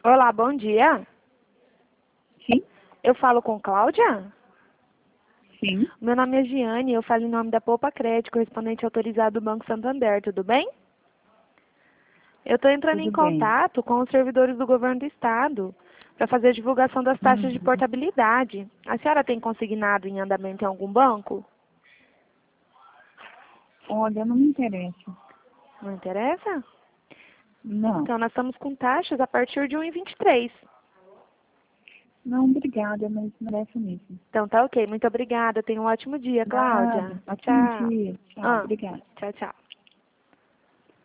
Olá, bom dia. Sim, Eu falo com Cláudia? sim, Meu nome é Giane, eu falo em nome da Poupa Crédito, correspondente autorizado do Banco Santander, tudo bem? Eu estou entrando em tudo bem. contato com os servidores do governo do estado para fazer a divulgação das taxas de Uhum. portabilidade. A senhora tem consignado em andamento em algum banco? Olha, não me interessa. Não interessa? Não, Então, nós estamos com taxas a partir de 1,23. não, obrigada, mas não merece mesmo. Então, tá ok. Muito obrigada. Tenha um ótimo dia, Cláudia. Nada, ótimo Tchau. dia. Tchau, obrigada. Tchau, tchau.